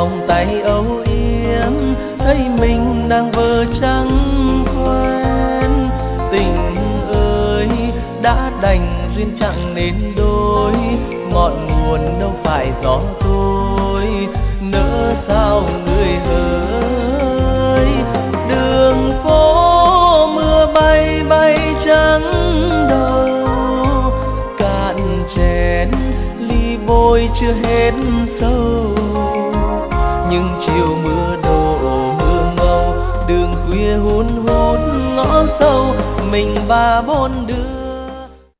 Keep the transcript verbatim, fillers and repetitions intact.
vòng tay âu yếm, thấy mình đang vợ trắng quen. Tình ơi đã đành duyên chẳng nên đôi, ngọn nguồn đâu phải gió tôi, nỡ sao người hỡi. Đường phố mưa bay bay trắng đầu, cạn chén ly bôi chưa hết sâu. Nhưng chiều mưa đổ mưa ngâu, đường khuya hun hút ngõ sâu, mình ba bốn đứa